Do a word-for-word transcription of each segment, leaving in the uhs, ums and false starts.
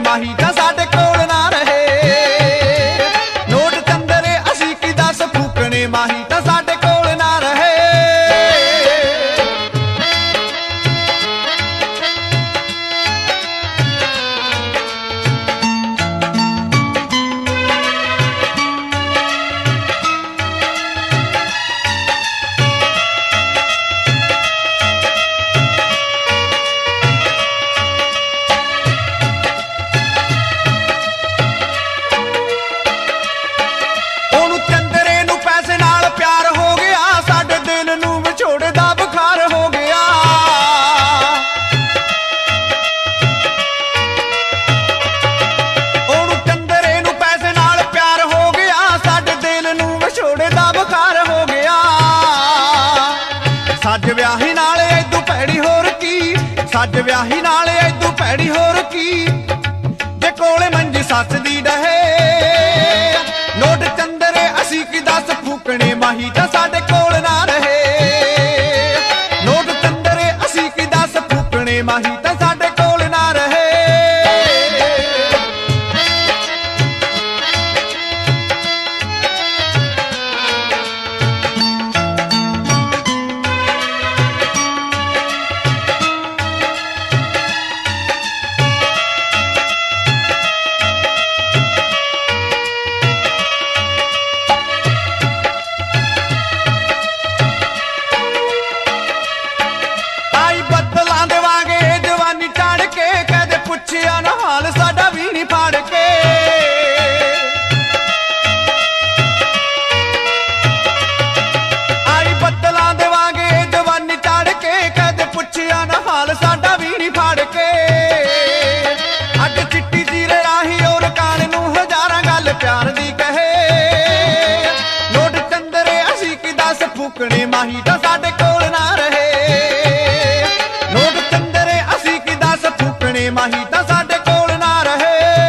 माही तां साडे कोल ना रहे। नोट चंदरे असीं की दस फूकने माही तां साडे कोल ना रहे। सज व्याही नाल ऐदू भैड़ी होर की, सज व्याही नाल ऐदू भैड़ी होर की, जे कोले मंजी सस दी डहे। नोट चंदरे असीं की दस फूकने माही तां साडे कोल ना रहे। नोट चंदरे असीं की दस फूकने माही तां साडे कोल ना रहे। पुछया ना हाल साडा भी नहीं फाड़ के। आई बदलां देवांगे जवानी चढ़ के, कहदे पुछया ना हाल साडा भी नहीं फाड़ के। अग चिट्टी जीरे राही और कान नूं हजारां गल प्यार दी कहे। नोट चंदरे असीं की दस फूकने माही तां साडे कोल ना रहे। नोट चंदरे असीं की दस फूकने माही तां साडे कोल ना रहे।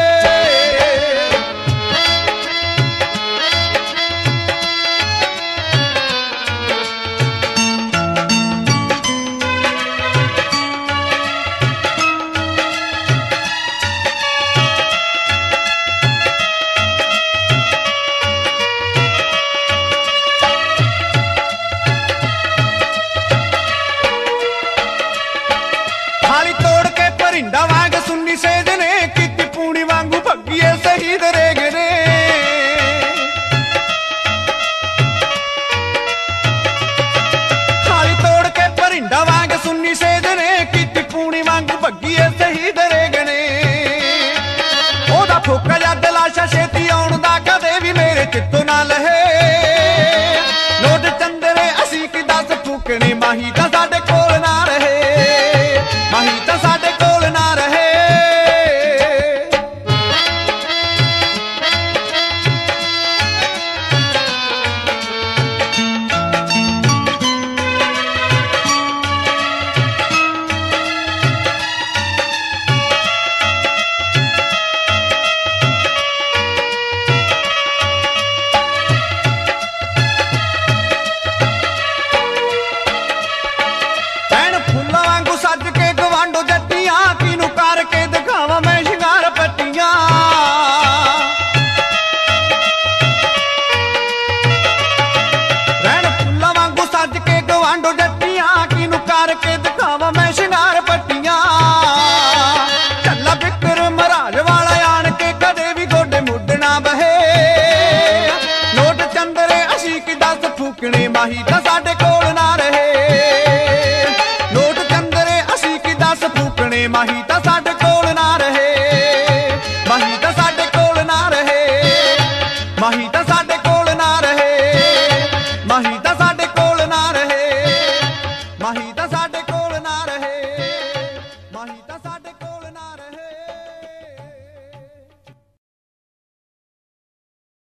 थाली तोड़ के परिंदा वांग सुन्नी सेज ने, किती पूनी वांगू भग्गिए शहीद रेग ने। थाली तोड़ के परिंदा वांग सुन्नी सेज ने, किती पूनी वांगू भग्गिए शहीद रेग ने। ओदा फूका जद लाशा छेती आउण दा कदे भी मेरे चित्तों ना लहे। नोट चंदरे असीं की दस फूकने माही तां साडे कोल ना रहे। माही तां साडे कोल ना रहे। भैण फुल्लां वांगू सज के गवांडो जट्टियां, किनू करके दिखावां मैं शिंगार पट्टियां। भैण फुल्लां वांगू सज के गवांडो जट्टियां, किनू करके दिखावां मैं शिंगार पट्टियां। चला बिकर महाराज वाला आन के कदे भी गोडे मुड ना बहे। नोट चंदरे असीं की दस फूकने माही तां साडे कोल ना रहे। नोट चंदरे असीं की दस फूकने माही तां साडे कोल ना रहे। माही तां साडे कोल ना रहे। माही तां साडे कोल ना रहे। माही तां साडे कोल ना रहे। माही तां साडे